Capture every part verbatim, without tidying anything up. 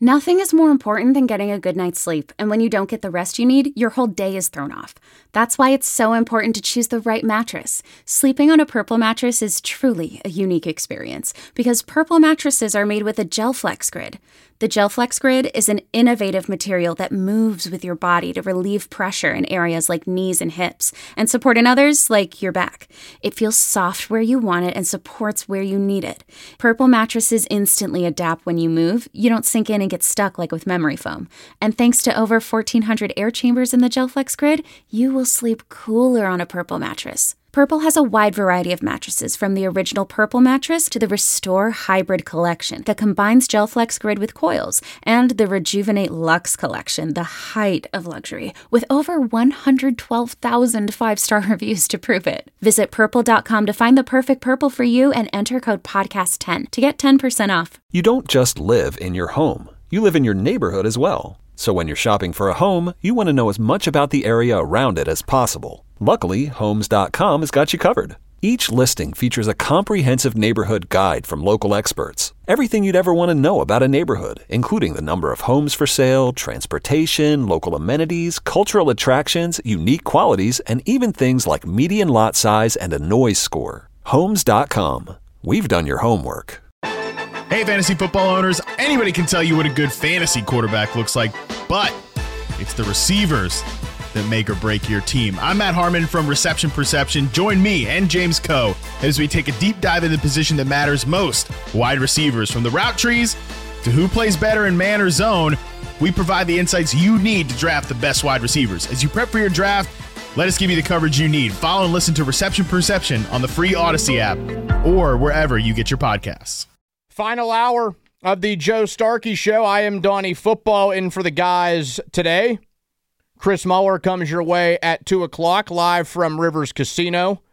Nothing is more important than getting a good night's sleep, and when you don't get the rest you need, your whole day is thrown off. That's why it's so important to choose the right mattress. Sleeping on a Purple mattress is truly a unique experience, because Purple mattresses are made with a GelFlex Grid. The GelFlex Grid is an innovative material that moves with your body to relieve pressure in areas like knees and hips, and support in others like your back. It feels soft where you want it and supports where you need it. Purple mattresses instantly adapt when you move. You don't sink in and get stuck like with memory foam. And thanks to over fourteen hundred air chambers in the GelFlex Grid, you will sleep cooler on a Purple mattress. Purple has a wide variety of mattresses, from the original Purple mattress to the Restore Hybrid collection that combines GelFlex Grid with coils, and the Rejuvenate Luxe collection, the height of luxury, with over one hundred twelve thousand five-star reviews to prove it. Visit purple dot com to find the perfect Purple for you and enter code podcast ten to get ten percent off. You don't just live in your home. You live in your neighborhood as well. So when you're shopping for a home, you want to know as much about the area around it as possible. Luckily, Homes dot com has got you covered. Each listing features a comprehensive neighborhood guide from local experts. Everything you'd ever want to know about a neighborhood, including the number of homes for sale, transportation, local amenities, cultural attractions, unique qualities, and even things like median lot size and a noise score. Homes dot com. We've done your homework. Hey, fantasy football owners, anybody can tell you what a good fantasy quarterback looks like, but it's the receivers that make or break your team. I'm Matt Harmon from Reception Perception. Join me and James Coe as we take a deep dive into the position that matters most, wide receivers. From the route trees to who plays better in man or zone, we provide the insights you need to draft the best wide receivers. As you prep for your draft, let us give you the coverage you need. Follow and listen to Reception Perception on the free Odyssey app or wherever you get your podcasts. Final hour of the Joe Starkey Show. I am Donnie Football in for the guys today. Chris Muller comes your way at two o'clock, live from Rivers Casino.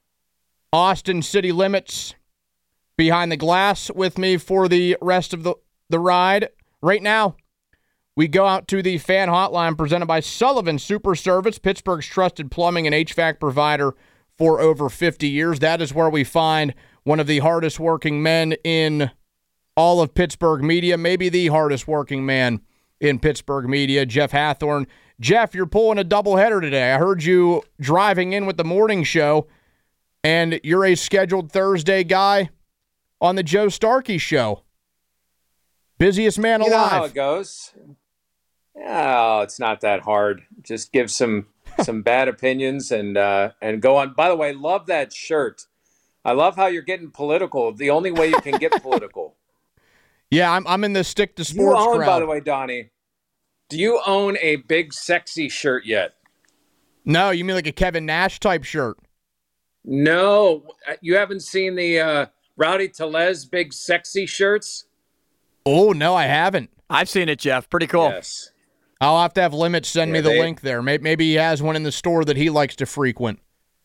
Austin City Limits behind the glass with me for the rest of the, the ride. Right now, we go out to the fan hotline presented by Sullivan Super Service, Pittsburgh's trusted plumbing and H V A C provider for over fifty years. That is where we find one of the hardest working men in all of Pittsburgh media, maybe the hardest working man in Pittsburgh media, Jeff Hathorn. Jeff, you're pulling a doubleheader today. I heard you driving in with the morning show, and you're a scheduled Thursday guy on the Joe Starkey Show. Busiest man you alive. You know how it goes. Oh, it's not that hard. Just give some some bad opinions and uh, and go on. By the way, love that shirt. I love how you're getting political. The only way you can get political. Yeah, I'm I'm in the stick to sports you own, crowd. By the way, Donnie, do you own a big sexy shirt yet? No, you mean like a Kevin Nash type shirt? No, you haven't seen the uh, Rowdy Tellez big sexy shirts? Oh, no, I haven't. I've seen it, Jeff. Pretty cool. Yes. I'll have to have Limits send yeah, me the they, link there. Maybe he has one in the store that he likes to frequent.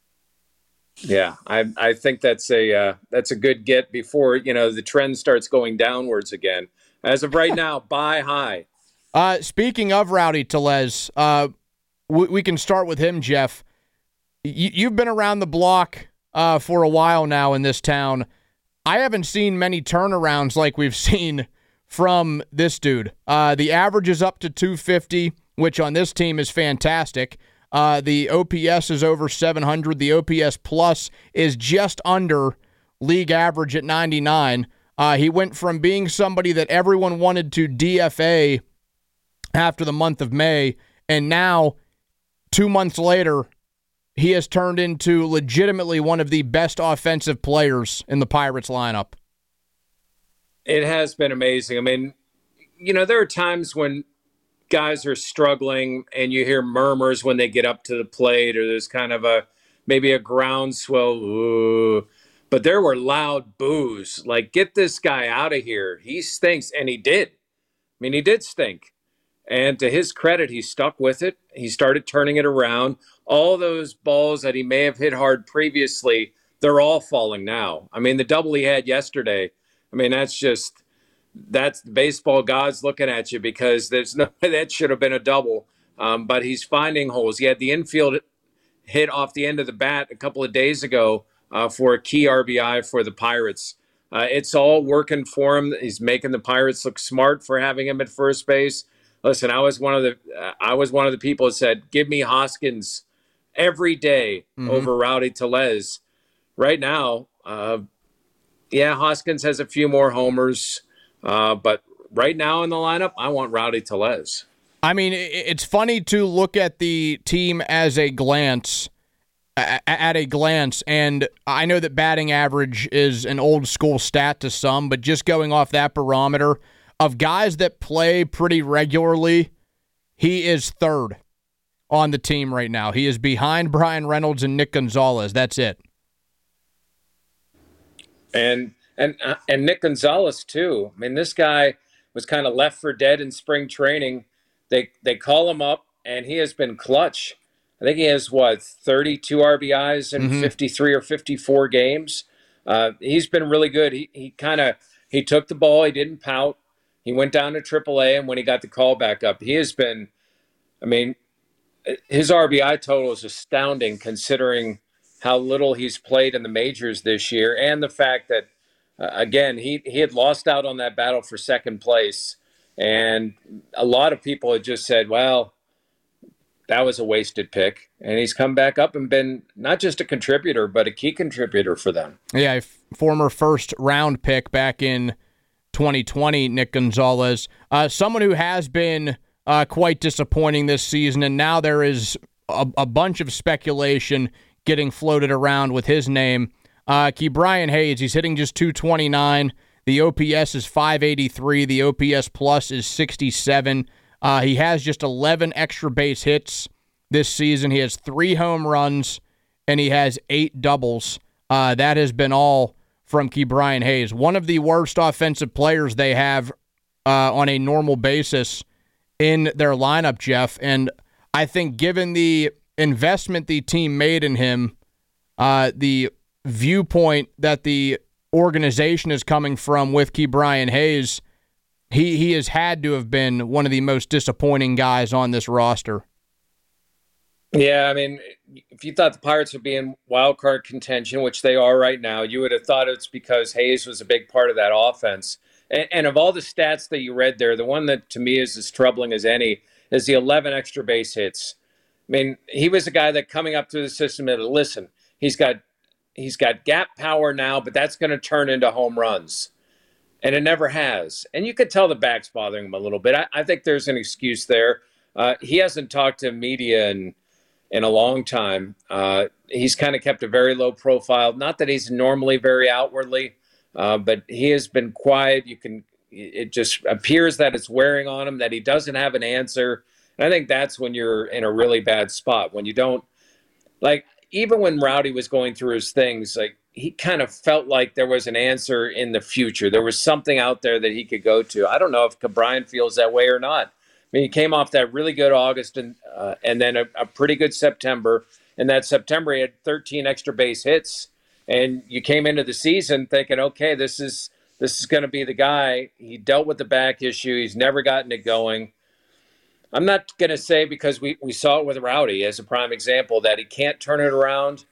Yeah, I I think that's a uh, that's a good get before, you know, the trend starts going downwards again. As of right now, buy high. Uh, speaking of Rowdy Tellez, uh, we, we can start with him, Jeff. You, you've been around the block uh, for a while now in this town. I haven't seen many turnarounds like we've seen from this dude. Uh, the average is up to two fifty, which on this team is fantastic. Uh, the O P S is over seven hundred. The O P S plus is just under league average at ninety-nine. Uh, he went from being somebody that everyone wanted to D F A after the month of May, and now, two months later, he has turned into legitimately one of the best offensive players in the Pirates lineup. It has been amazing. I mean, you know, there are times when guys are struggling and you hear murmurs when they get up to the plate, or there's kind of a maybe a groundswell, ooh, but there were loud boos like, get this guy out of here, he stinks. And he did. I mean, he did stink, and to his credit, he stuck with it. He started turning it around. All those balls that he may have hit hard previously, they're all falling now. I mean, the double he had yesterday, I mean, that's just that's the baseball gods looking at you, because there's no that should have been a double. Um, but he's finding holes. He had the infield hit off the end of the bat a couple of days ago uh, for a key R B I for the Pirates. Uh, it's all working for him. He's making the Pirates look smart for having him at first base. Listen, I was one of the uh, I was one of the people that said, "Give me Hoskins every day mm-hmm. over Rowdy Tellez." Right now, uh, yeah, Hoskins has a few more homers, uh, but right now in the lineup, I want Rowdy Tellez. I mean, it's funny to look at the team as a glance. At a glance, and I know that batting average is an old school stat to some, but just going off that barometer of guys that play pretty regularly, he is third on the team right now. He is behind Brian Reynolds and Nick Gonzalez. That's it. And and uh, and Nick Gonzalez too. I mean, this guy was kind of left for dead in spring training. They they call him up, and he has been clutch. I think he has, what, thirty-two R B Is in mm-hmm. fifty-three or fifty-four games. Uh, he's been really good. He he kind of he took the ball. He didn't pout. He went down to triple A, and when he got the call back up, he has been, I mean, his R B I total is astounding considering how little he's played in the majors this year and the fact that, uh, again, he, he had lost out on that battle for second place. And a lot of people had just said, well, that was a wasted pick, and he's come back up and been not just a contributor, but a key contributor for them. Yeah, former first-round pick back in twenty twenty, Nick Gonzalez. Uh, someone who has been uh, quite disappointing this season, and now there is a, a bunch of speculation getting floated around with his name. Uh, Ke'Bryan Hayes, he's hitting just two twenty-nine. The O P S is five eighty-three. The O P S plus is sixty-seven. Uh, he has just eleven extra base hits this season. He has three home runs, and he has eight doubles. Uh, that has been all from Ke'Bryan Hayes. One of the worst offensive players they have uh, on a normal basis in their lineup, Jeff. And I think given the investment the team made in him, uh, the viewpoint that the organization is coming from with Ke'Bryan Hayes, He he has had to have been one of the most disappointing guys on this roster. Yeah, I mean, if you thought the Pirates would be in wild card contention, which they are right now, you would have thought it's because Hayes was a big part of that offense. And, and of all the stats that you read there, the one that to me is as troubling as any is the eleven extra base hits. I mean, he was a guy that coming up through the system and listen, he's got he's got gap power now, but that's going to turn into home runs. And it never has. And you could tell the back's bothering him a little bit. I, I think there's an excuse there. Uh, he hasn't talked to media in, in a long time. Uh, he's kind of kept a very low profile. Not that he's normally very outwardly, uh, but he has been quiet. You can. It just appears that it's wearing on him, that he doesn't have an answer. And I think that's when you're in a really bad spot. When you don't, like, even when Rowdy was going through his things, like, he kind of felt like there was an answer in the future. There was something out there that he could go to. I don't know if Ke'Bryan feels that way or not. I mean, he came off that really good August and uh, and then a, a pretty good September. And that September, he had thirteen extra base hits. And you came into the season thinking, okay, this is this is going to be the guy. He dealt with the back issue. He's never gotten it going. I'm not going to say, because we, we saw it with Rowdy as a prime example, that he can't turn it around.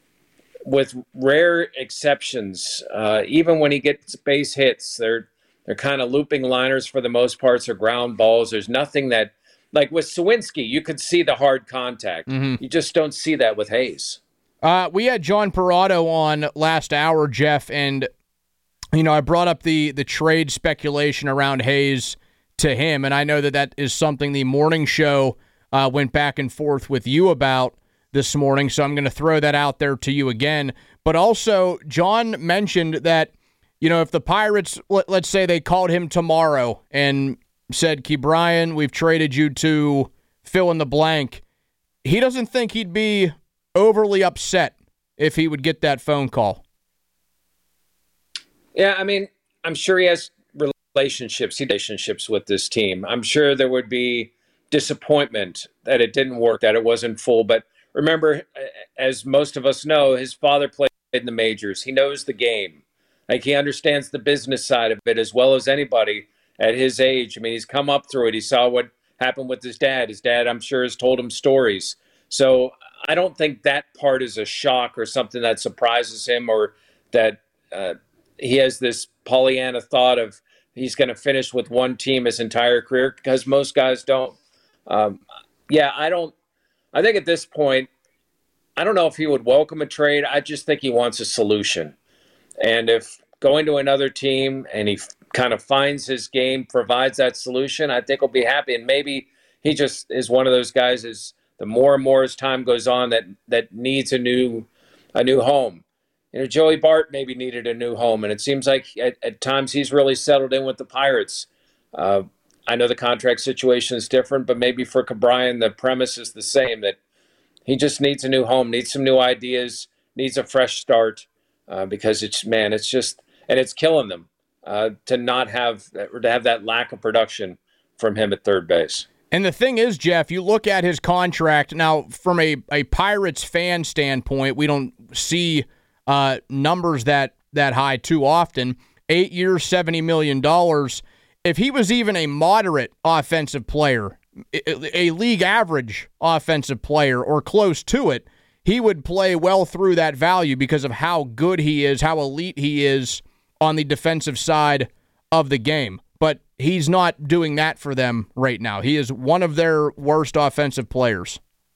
With rare exceptions, uh, even when he gets base hits, they're they're kind of looping liners for the most parts, or ground balls. There's nothing that, like with Sawinski, you could see the hard contact. Mm-hmm. You just don't see that with Hayes. Uh, we had John Parado on last hour, Jeff, and you know I brought up the the trade speculation around Hayes to him, and I know that that is something the morning show uh, went back and forth with you about this morning, so I'm going to throw that out there to you again. But also, John mentioned that, you know, if the Pirates, let, let's say they called him tomorrow and said, Ke'Bryan, we've traded you to fill in the blank, he doesn't think he'd be overly upset if he would get that phone call. Yeah, I mean, I'm sure he has relationships, relationships with this team. I'm sure there would be disappointment that it didn't work, that it wasn't full, but remember, as most of us know, his father played in the majors. He knows the game. Like, he understands the business side of it as well as anybody at his age. I mean, he's come up through it. He saw what happened with his dad. His dad, I'm sure, has told him stories. So I don't think that part is a shock or something that surprises him, or that uh, he has this Pollyanna thought of he's going to finish with one team his entire career, because most guys don't. Um, yeah, I don't. I think at this point, I don't know if he would welcome a trade. I just think he wants a solution. And if going to another team and he f- kind of finds his game, provides that solution, I think he'll be happy. And maybe he just is one of those guys, is the more and more as time goes on, that that needs a new a new home. You know, Joey Bart maybe needed a new home, and it seems like at, at times he's really settled in with the Pirates. Uh, I know the contract situation is different, but maybe for Ke'Bryan, the premise is the same, that he just needs a new home, needs some new ideas, needs a fresh start, uh, because it's, man, it's just, and it's killing them uh, to not have, or to have that lack of production from him at third base. And the thing is, Jeff, you look at his contract now from a, a Pirates fan standpoint, we don't see uh, numbers that, that high too often. Eight years, seventy million dollars. If he was even a moderate offensive player, a league average offensive player or close to it, he would play well through that value because of how good he is, how elite he is on the defensive side of the game. But he's not doing that for them right now. He is one of their worst offensive players.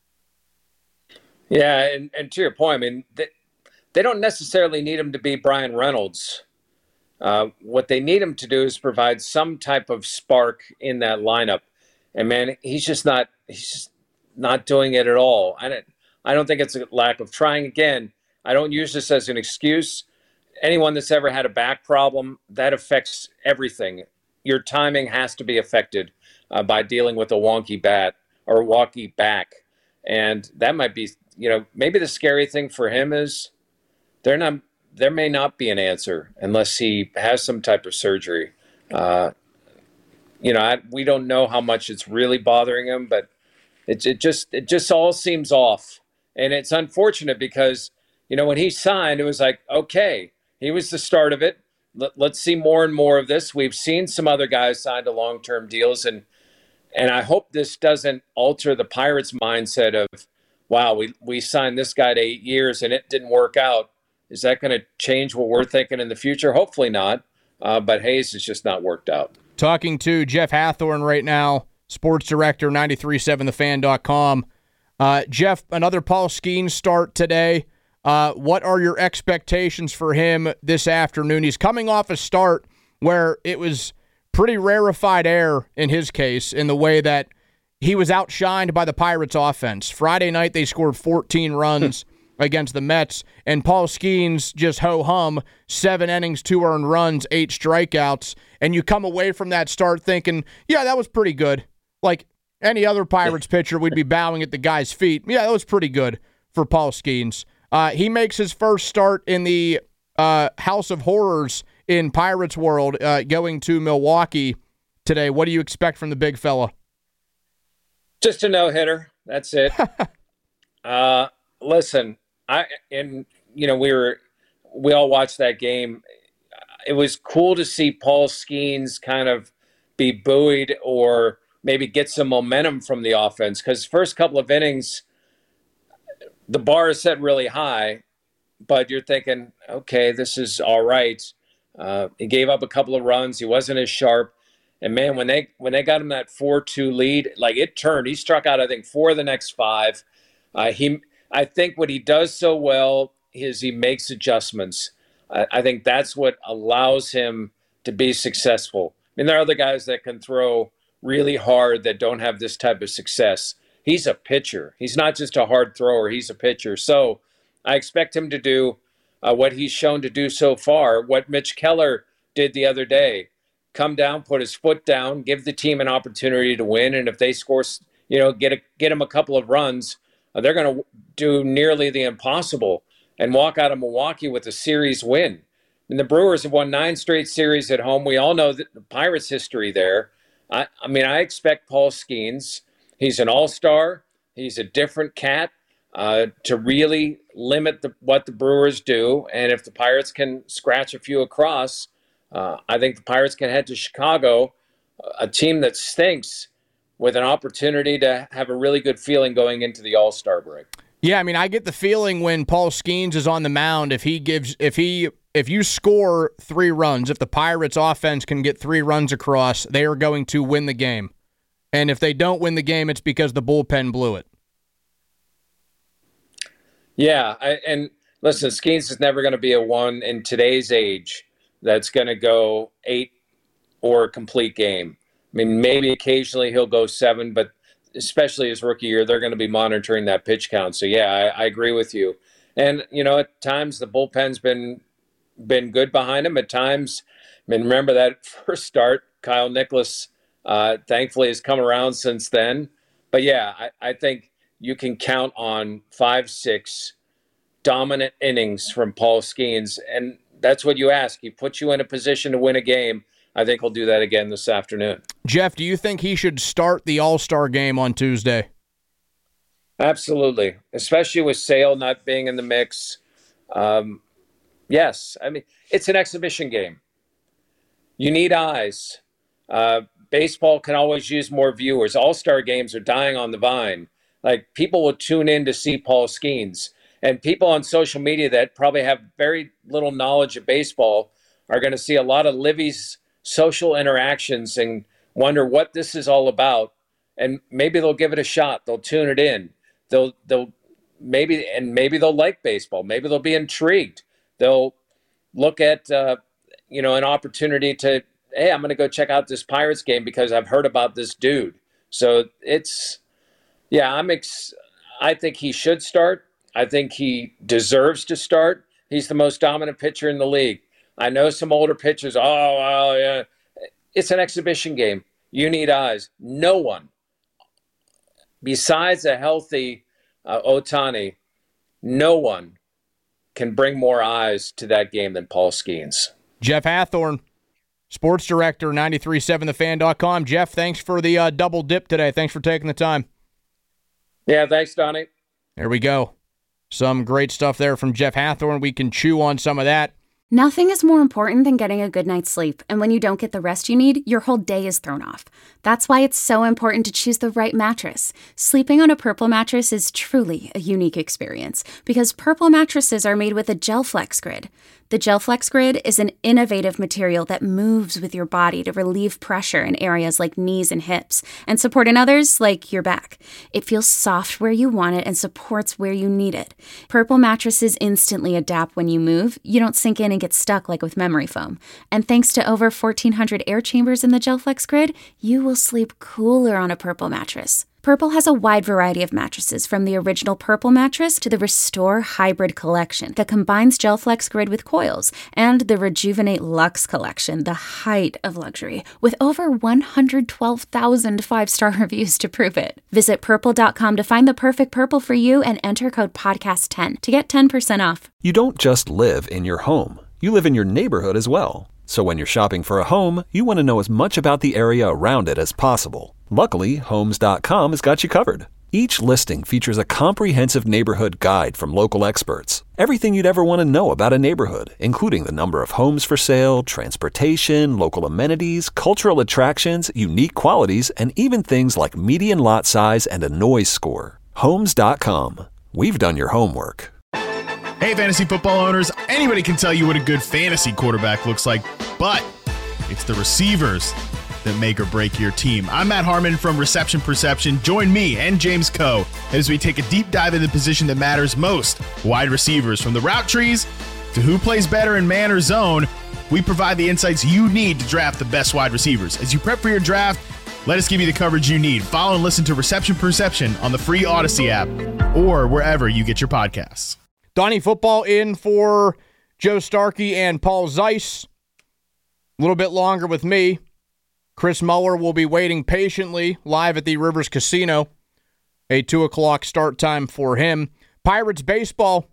Yeah, and, and to your point, I mean, they, they don't necessarily need him to be Brian Reynolds. Uh, what they need him to do is provide some type of spark in that lineup. And, man, he's just not he's just not doing it at all. I don't, I don't think it's a lack of trying. Again, I don't use this as an excuse. Anyone that's ever had a back problem, that affects everything. Your timing has to be affected uh, by dealing with a wonky bat or wonky back. And that might be, you know, maybe the scary thing for him is they're not – there may not be an answer unless he has some type of surgery. Uh, you know, I, we don't know how much it's really bothering him, but it, it just it just all seems off. And it's unfortunate because, you know, when he signed, it was like, okay, he was the start of it. Let, let's see more and more of this. We've seen some other guys signed to long-term deals, and and I hope this doesn't alter the Pirates' mindset of, wow, we, we signed this guy to eight years and it didn't work out. Is that going to change what we're thinking in the future? Hopefully not. Uh, but Hayes has just not worked out. Talking to Jeff Hathhorn right now, sports director, ninety-three point seven the fan dot com. Uh, Jeff, another Paul Skeens start today. Uh, what are your expectations for him this afternoon? He's coming off a start where it was pretty rarefied air in his case, in the way that he was outshined by the Pirates offense. Friday night, they scored fourteen runs. Against the Mets, and Paul Skeens just ho-hum, seven innings, two earned runs, eight strikeouts, and you come away from that start thinking, yeah, that was pretty good. Like any other Pirates pitcher, we'd be bowing at the guy's feet. Yeah, that was pretty good for Paul Skeens. Uh, he makes his first start in the uh, House of Horrors in Pirates world, uh, going to Milwaukee today. What do you expect from the big fella? Just a no-hitter. That's it. uh, listen, I and you know we were we all watched that game. It was cool to see Paul Skeens kind of be buoyed or maybe get some momentum from the offense, because first couple of innings the bar is set really high, but you're thinking, okay, this is all right. Uh, he gave up a couple of runs. He wasn't as sharp, and man, when they when they got him that four two lead, like it turned. He struck out I think four of the next five. Uh, he. I think what he does so well is he makes adjustments. I, I think that's what allows him to be successful. I mean, there are other guys that can throw really hard that don't have this type of success. He's a pitcher. He's not just a hard thrower. He's a pitcher. So I expect him to do uh, what he's shown to do so far, what Mitch Keller did the other day. Come down, put his foot down, give the team an opportunity to win, and if they score, you know, get a, get him a couple of runs, they're going to do nearly the impossible and walk out of Milwaukee with a series win. And the Brewers have won nine straight series at home. We all know the Pirates' history there. I, I mean, I expect Paul Skeens. He's an all-star. He's a different cat uh, to really limit the, what the Brewers do. And if the Pirates can scratch a few across, uh, I think the Pirates can head to Chicago, a team that stinks, with an opportunity to have a really good feeling going into the All-Star break. Yeah, I mean, I get the feeling when Paul Skeens is on the mound, if he gives, if he if you score three runs, if the Pirates offense can get three runs across, they are going to win the game. And if they don't win the game, it's because the bullpen blew it. Yeah, I, and listen, Skeens is never going to be a one in today's age that's going to go eight or a complete game. I mean, maybe occasionally he'll go seven, but especially his rookie year, they're going to be monitoring that pitch count. So, yeah, I, I agree with you. And, you know, at times the bullpen's been been good behind him. At times, I mean, remember that first start, Kyle Nicholas, uh, thankfully, has come around since then. But, yeah, I, I think you can count on five, six dominant innings from Paul Skeens. And that's what you ask. He puts you in a position to win a game. I think he'll do that again this afternoon. Jeff, do you think he should start the All-Star game on Tuesday? Absolutely, especially with Sale not being in the mix. Um, yes, I mean, it's an exhibition game. You need eyes. Uh, baseball can always use more viewers. All-Star games are dying on the vine. Like, people will tune in to see Paul Skeens. And people on social media that probably have very little knowledge of baseball are going to see a lot of Livy's social interactions and wonder what this is all about. And maybe they'll give it a shot. They'll tune it in. They'll they'll maybe and maybe they'll like baseball. Maybe they'll be intrigued. They'll look at uh, you know an opportunity to, hey, I'm going to go check out this Pirates game because I've heard about this dude. So it's yeah, I'm ex- I think he should start. I think he deserves to start. He's the most dominant pitcher in the league. I know some older pitchers. Oh, well, yeah. It's an exhibition game. You need eyes. No one, besides a healthy uh, Ohtani, no one can bring more eyes to that game than Paul Skeens. Jeff Hathorn, sports director, ninety-three point seven the fan dot com. Jeff, thanks for the uh, double dip today. Thanks for taking the time. Yeah, thanks, Donnie. There we go. Some great stuff there from Jeff Hathorn. We can chew on some of that. Nothing is more important than getting a good night's sleep, and when you don't get the rest you need, your whole day is thrown off. That's why it's so important to choose the right mattress. Sleeping on a Purple mattress is truly a unique experience, because Purple mattresses are made with a GelFlex Grid. The GelFlex Grid is an innovative material that moves with your body to relieve pressure in areas like knees and hips, and support in others like your back. It feels soft where you want it and supports where you need it. Purple mattresses instantly adapt when you move. You don't sink in and get stuck like with memory foam. And thanks to over fourteen hundred air chambers in the GelFlex Grid, you will sleep cooler on a Purple mattress. Purple has a wide variety of mattresses, from the original Purple mattress to the Restore Hybrid collection that combines GelFlex Grid with coils, and the Rejuvenate Luxe collection, the height of luxury, with over one hundred twelve thousand five-star reviews to prove it. Visit purple dot com to find the perfect Purple for you and enter code podcast ten to get ten percent off. You don't just live in your home. You live in your neighborhood as well. So when you're shopping for a home, you want to know as much about the area around it as possible. Luckily, homes dot com has got you covered. Each listing features a comprehensive neighborhood guide from local experts. Everything you'd ever want to know about a neighborhood, including the number of homes for sale, transportation, local amenities, cultural attractions, unique qualities, and even things like median lot size and a noise score. homes dot com. We've done your homework. Hey, fantasy football owners, anybody can tell you what a good fantasy quarterback looks like, but it's the receivers that make or break your team. I'm Matt Harmon from Reception Perception. Join me and James Coe as we take a deep dive into the position that matters most, wide receivers. From the route trees to who plays better in man or zone, we provide the insights you need to draft the best wide receivers. As you prep for your draft, let us give you the coverage you need. Follow and listen to Reception Perception on the free Odyssey app or wherever you get your podcasts. Donnie Football in for Joe Starkey and Paul Zeiss. A little bit longer with me. Chris Muller will be waiting patiently live at the Rivers Casino. A two o'clock start time for him. Pirates baseball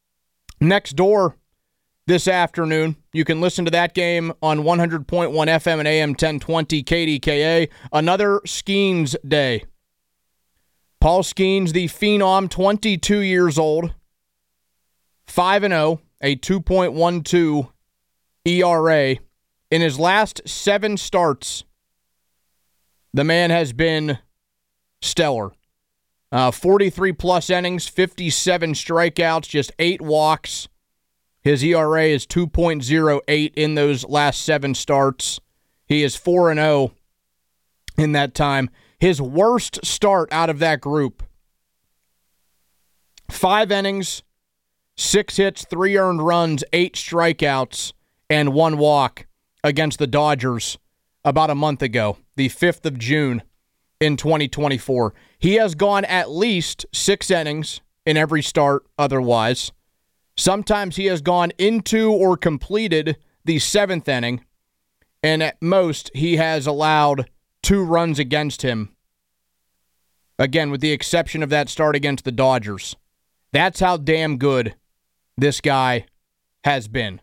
next door this afternoon. You can listen to that game on one hundred point one F M and A M ten twenty K D K A. Another Skeens day. Paul Skeens, the phenom, twenty-two years old. five and oh, a two point one two E R A. In his last seven starts, the man has been stellar. Uh, forty-three plus innings, fifty-seven strikeouts, just eight walks, His E R A is two point oh eight in those last seven starts. He is four and oh in that time. His worst start out of that group, five innings, six hits, three earned runs, eight strikeouts, and one walk against the Dodgers about a month ago, the fifth of June in twenty twenty-four. He has gone at least six innings in every start otherwise. Sometimes he has gone into or completed the seventh inning, and at most he has allowed two runs against him. Again, with the exception of that start against the Dodgers. That's how damn good this guy has been.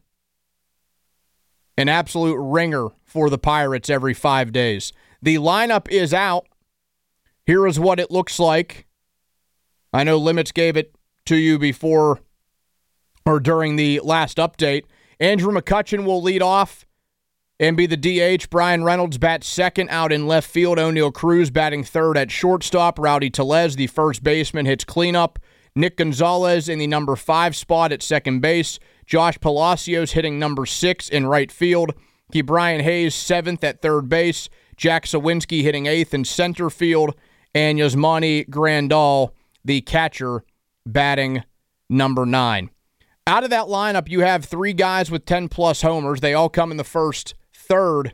An absolute ringer for the Pirates every five days. The lineup is out. Here is what it looks like. I know Limits gave it to you before or during the last update. Andrew McCutchen will lead off and be the D H. Brian Reynolds bats second out in left field. O'Neal Cruz batting third at shortstop. Rowdy Tellez, the first baseman, hits cleanup. Nick Gonzalez in the number five spot at second base. Josh Palacios hitting number six in right field. Brian Hayes seventh at third base. Jack Sawinski hitting eighth in center field. And Yasmani Grandal, the catcher, batting number nine. Out of that lineup, you have three guys with ten-plus homers. They all come in the first third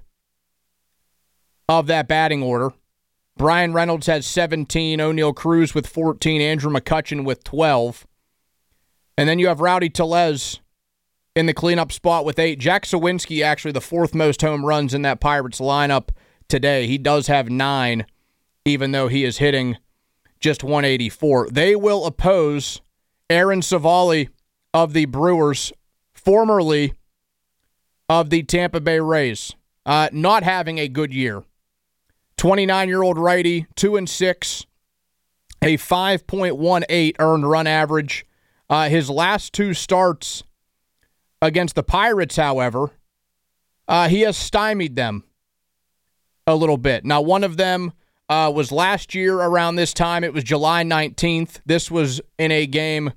of that batting order. Brian Reynolds has seventeen, O'Neal Cruz with fourteen, Andrew McCutchen with twelve. And then you have Rowdy Tellez in the cleanup spot with eight. Jack Sawinski, actually the fourth most home runs in that Pirates lineup today. He does have nine, even though he is hitting just one eighty-four. They will oppose Aaron Savali of the Brewers, formerly of the Tampa Bay Rays, uh, not having a good year. twenty-nine-year-old righty, two and six, a five point one eight earned run average. Uh, his last two starts against the Pirates, however, uh, he has stymied them a little bit. Now, one of them uh, was last year around this time. It was July nineteenth. This was in a game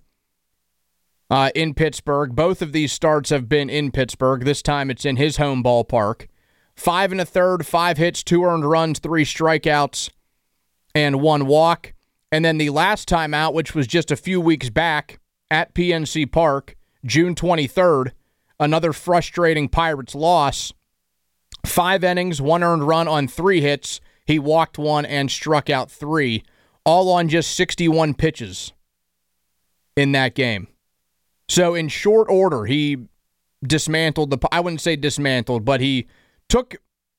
uh, in Pittsburgh. Both of these starts have been in Pittsburgh. This time it's in his home ballpark. Five and a third, five hits, two earned runs, three strikeouts, and one walk. And then the last time out, which was just a few weeks back at P N C Park, June twenty-third, another frustrating Pirates loss. Five innings, one earned run on three hits. He walked one and struck out three, all on just sixty-one pitches in that game. So in short order, he dismantled the, I wouldn't say dismantled, but he took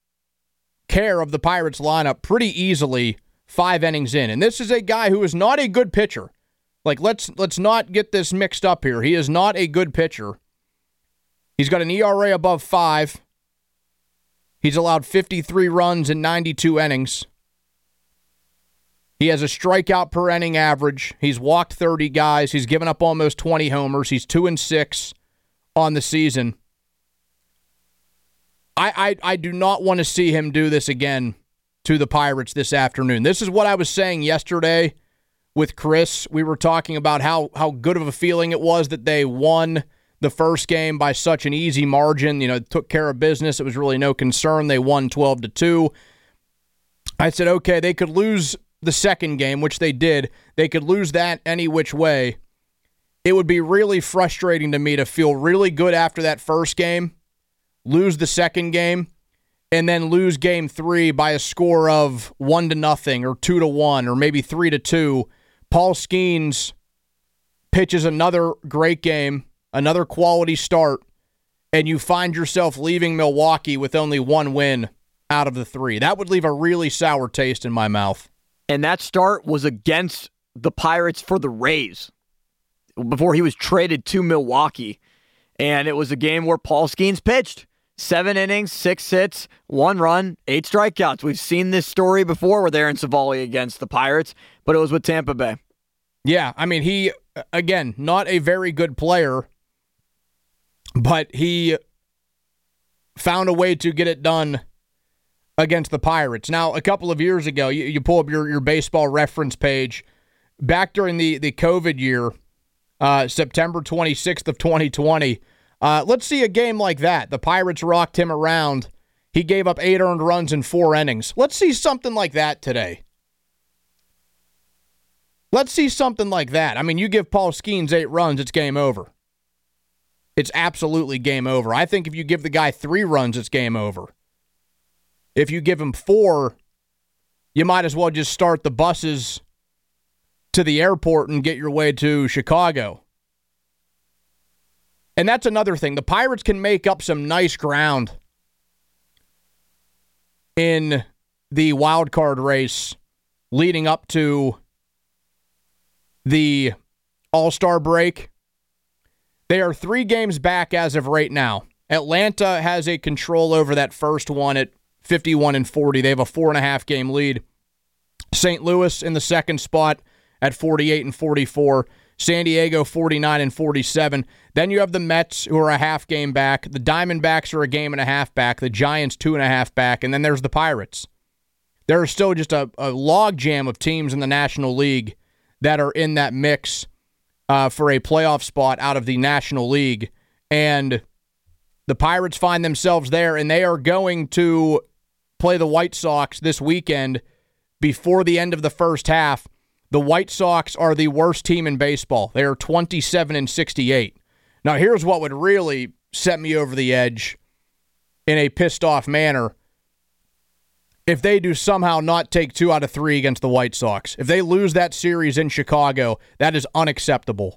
care of the Pirates lineup pretty easily five innings in. And this is a guy who is not a good pitcher. Like, let's let's not get this mixed up here. He is not a good pitcher. He's got an E R A above five. He's allowed fifty-three runs in ninety-two innings. He has a strikeout per inning average. He's walked thirty guys. He's given up almost twenty homers. He's two and six on the season. I, I, I do not want to see him do this again to the Pirates this afternoon. This is what I was saying yesterday with Chris. We were talking about how, how good of a feeling it was that they won the first game by such an easy margin. You know, took care of business. It was really no concern. They won twelve to two. I said, okay, they could lose the second game, which they did. They could lose that any which way. It would be really frustrating to me to feel really good after that first game, lose the second game, and then lose game three by a score of one to nothing or two to one or maybe three to two. Paul Skeens pitches another great game, another quality start, and you find yourself leaving Milwaukee with only one win out of the three. That would leave a really sour taste in my mouth. And that start was against the Pirates for the Rays before he was traded to Milwaukee. And it was a game where Paul Skeens pitched. Seven innings, six hits, one run, eight strikeouts. We've seen this story before with Aaron Savali against the Pirates, but it was with Tampa Bay. Yeah, I mean, he, again, not a very good player, but he found a way to get it done against the Pirates. Now, a couple of years ago, you, you pull up your, your baseball reference page, back during the, the COVID year, uh, September twenty-sixth of twenty twenty, Uh, let's see a game like that. The Pirates rocked him around. He gave up eight earned runs in four innings. Let's see something like that today. Let's see something like that. I mean, you give Paul Skeens eight runs, it's game over. It's absolutely game over. I think if you give the guy three runs, it's game over. If you give him four, you might as well just start the buses to the airport and get your way to Chicago. And that's another thing. The Pirates can make up some nice ground in the wild card race leading up to the All-Star break. They are three games back as of right now. Atlanta has a control over that first one at fifty-one and forty. They have a four and a half game lead. Saint Louis in the second spot at forty-eight and forty-four. San Diego forty-nine and forty-seven. Then you have the Mets, who are a half game back. The Diamondbacks are a game and a half back. The Giants two and a half back. And then there's the Pirates. There are still just a, a log jam of teams in the National League that are in that mix uh, for a playoff spot out of the National League. And the Pirates find themselves there, and they are going to play the White Sox this weekend before the end of the first half. The White Sox are the worst team in baseball. They are twenty-seven and sixty-eight. Now, here's what would really set me over the edge in a pissed-off manner. If they do somehow not take two out of three against the White Sox, if they lose that series in Chicago, that is unacceptable.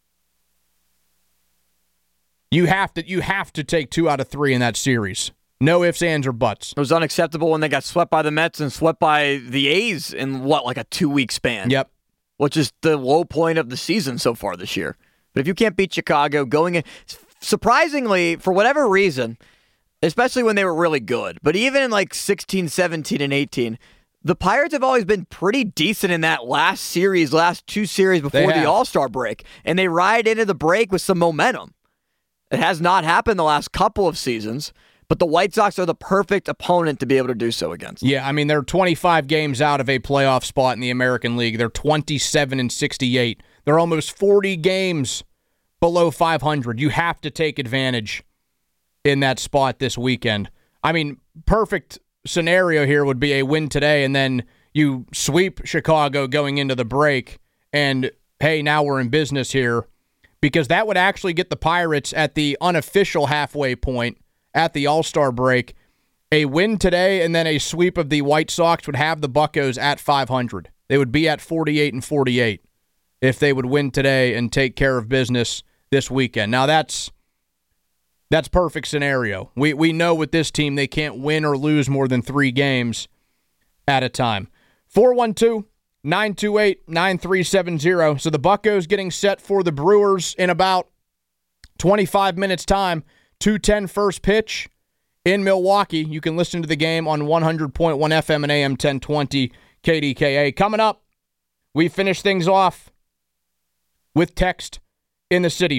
You have to, you have to take two out of three in that series. No ifs, ands, or buts. It was unacceptable when they got swept by the Mets and swept by the A's in, what, like a two-week span? Yep. Which is the low point of the season so far this year. But if you can't beat Chicago, going in, surprisingly, for whatever reason, especially when they were really good, but even in like sixteen, seventeen, and eighteen, the Pirates have always been pretty decent in that last series, last two series before the All-Star break. And they ride into the break with some momentum. It has not happened the last couple of seasons. But the White Sox are the perfect opponent to be able to do so against. Yeah, I mean, they're twenty-five games out of a playoff spot in the American League. They're twenty-seven and sixty-eight. They're almost forty games below five hundred. You have to take advantage in that spot this weekend. I mean, perfect scenario here would be a win today, and then you sweep Chicago going into the break, and, hey, now we're in business here. Because that would actually get the Pirates at the unofficial halfway point at the All-Star break. A win today and then a sweep of the White Sox would have the Buccos at five hundred. They would be at forty-eight and forty-eight if they would win today and take care of business this weekend. Now that's that's perfect scenario. We we know with this team they can't win or lose more than three games at a time. four one two, nine two eight, nine three seven zero. So the Buccos getting set for the Brewers in about twenty-five minutes time. two ten first pitch in Milwaukee. You can listen to the game on one hundred point one F M and A M ten twenty K D K A. Coming up, we finish things off with text in the city.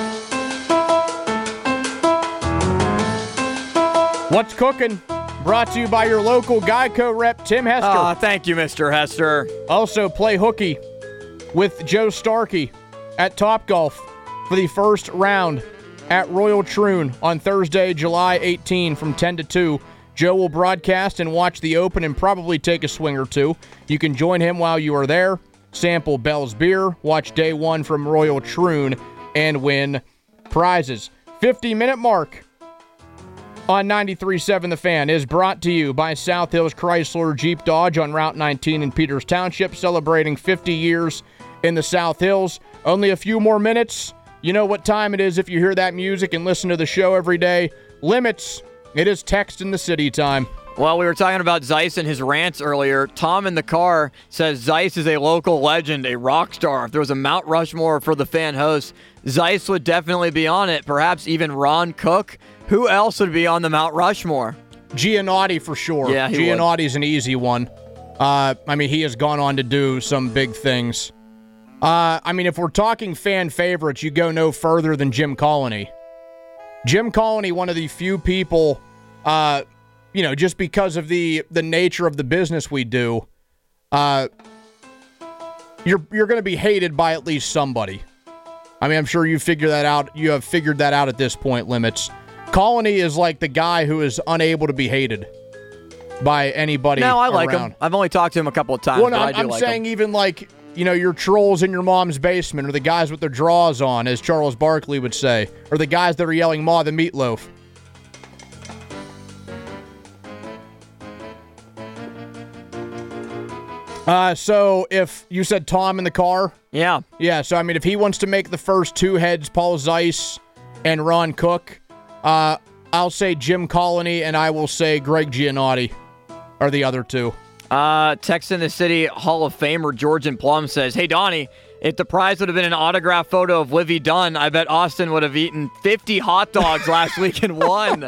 What's cooking? Brought to you by your local Geico rep, Tim Hester. Oh, thank you, Mister Hester. Also, play hooky with Joe Starkey at Topgolf for the first round at Royal Troon on Thursday, July eighteenth from ten to two. Joe will broadcast and watch the Open and probably take a swing or two. You can join him while you are there, sample Bell's beer, watch day one from Royal Troon, and win prizes. fifty-minute mark on ninety-three point seven The Fan is brought to you by South Hills Chrysler Jeep Dodge on Route nineteen in Peters Township, celebrating fifty years in the South Hills. Only a few more minutes. You know what time it is if you hear that music and listen to the show every day. Limits. It is text in the city time. Well, we were talking about Zeiss and his rants earlier. Tom in the car says Zeiss is a local legend, a rock star. If there was a Mount Rushmore for the fan host, Zeiss would definitely be on it. Perhaps even Ron Cook. Who else would be on the Mount Rushmore? Giannotti for sure. Yeah, he Giannotti's would. An easy one. Uh, I mean, he has gone on to do some big things. Uh, I mean, if we're talking fan favorites, you go no further than Jim Colony. Jim Colony, one of the few people, uh, you know, just because of the the nature of the business we do, uh, you're you're going to be hated by at least somebody. I mean, I'm sure you figure that out. You have figured that out at this point, Limits. Colony is like the guy who is unable to be hated by anybody. No, I like around. him. I've only talked to him a couple of times. Well, no, but I'm, I do I'm like saying him. even like, you know, your trolls in your mom's basement, or the guys with their drawers on, as Charles Barkley would say, or the guys that are yelling "Ma the meatloaf." Uh, so if you said Tom in the car, Yeah. yeah. So I mean, if he wants to make the first two heads, Paul Zeiss and Ron Cook, uh, I'll say Jim Colony, and I will say Greg Giannotti are the other two. Uh, Text in the City Hall of Famer Georgian Plum says, "Hey Donnie, if the prize would have been an autograph photo of Livy Dunn, I bet Austin would have eaten fifty hot dogs last week and won."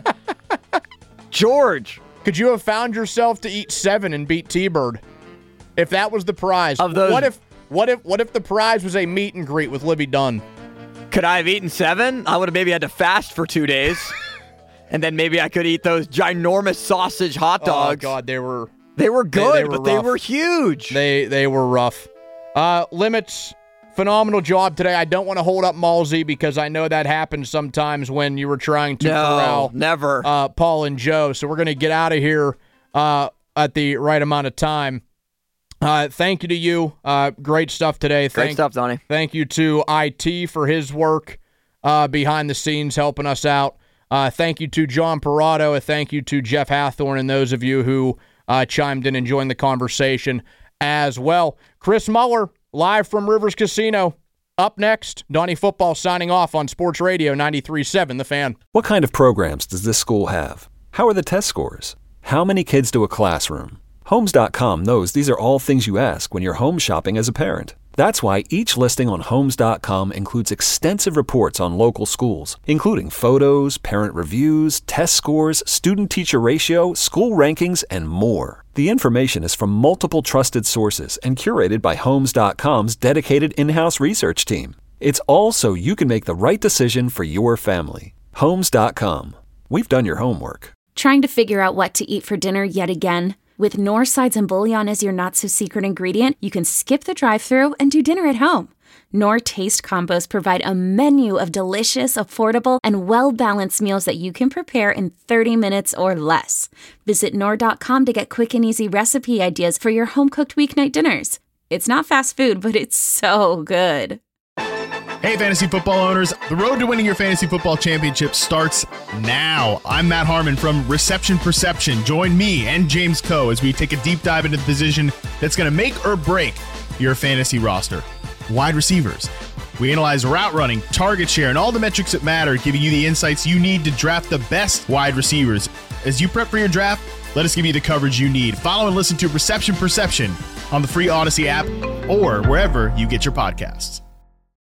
George, could you have found yourself to eat seven and beat T-Bird if that was the prize? Of those- what if what if what if the prize was a meet and greet with Livy Dunn? could I have eaten seven? I would have maybe had to fast for two days, and then maybe I could eat those ginormous sausage hot dogs. Oh God, they were They were good, they were but they rough. were huge. They they were rough. Uh, Limits, phenomenal job today. I don't want to hold up Malsey because I know that happens sometimes when you were trying to no, corral never. uh, Paul and Joe. So we're going to get out of here uh, at the right amount of time. Uh, thank you to you. Uh, great stuff today. Great Thank, stuff, Donnie. Thank you to I T for his work uh, behind the scenes helping us out. Uh, thank you to John Parado. A thank you to Jeff Hathorn and those of you who uh, chimed in and joined the conversation as well. Chris Muller, live from Rivers Casino. Up next, Donnie Football signing off on Sports Radio ninety-three point seven, The Fan. What kind of programs does this school have? How are the test scores? How many kids do a classroom? Homes dot com knows these are all things you ask when you're home shopping as a parent. That's why each listing on Homes dot com includes extensive reports on local schools, including photos, parent reviews, test scores, student-teacher ratio, school rankings, and more. The information is from multiple trusted sources and curated by Homes dot com's dedicated in-house research team. It's all so you can make the right decision for your family. Homes dot com. We've done your homework. Trying to figure out what to eat for dinner yet again? With Knorr sides and bouillon as your not-so-secret ingredient, you can skip the drive-thru and do dinner at home. Knorr Taste Combos provide a menu of delicious, affordable, and well-balanced meals that you can prepare in thirty minutes or less. Visit Knorr dot com to get quick and easy recipe ideas for your home-cooked weeknight dinners. It's not fast food, but it's so good. Hey, fantasy football owners. The road to winning your fantasy football championship starts now. I'm Matt Harmon from Reception Perception. Join me and James Coe as we take a deep dive into the position that's going to make or break your fantasy roster. Wide receivers. We analyze route running, target share, and all the metrics that matter, giving you the insights you need to draft the best wide receivers. As you prep for your draft, let us give you the coverage you need. Follow and listen to Reception Perception on the free Odyssey app or wherever you get your podcasts.